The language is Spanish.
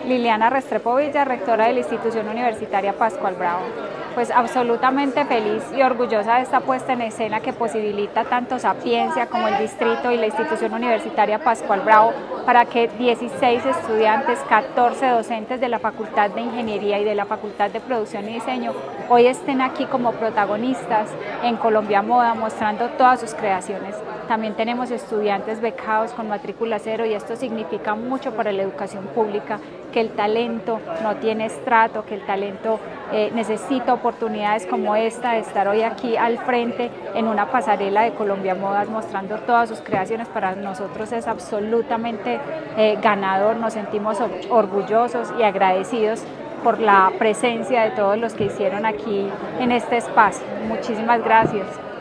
Liliana Restrepo Villa, rectora de la Institución Universitaria Pascual Bravo. Pues absolutamente feliz y orgullosa de esta puesta en escena que posibilita tanto Sapiencia como el distrito y la Institución Universitaria Pascual Bravo para que 16 estudiantes, 14 docentes de la Facultad de Ingeniería y de la Facultad de Producción y Diseño hoy estén aquí como protagonistas en Colombia Moda mostrando todas sus creaciones. También tenemos estudiantes becados con matrícula cero y esto significa mucho para la educación pública, que el talento no tiene estrato, que el talento necesita oportunidades como esta de estar hoy aquí al frente en una pasarela de Colombia Modas mostrando todas sus creaciones. Para nosotros es absolutamente ganador, nos sentimos orgullosos y agradecidos por la presencia de todos los que hicieron aquí en este espacio. Muchísimas gracias.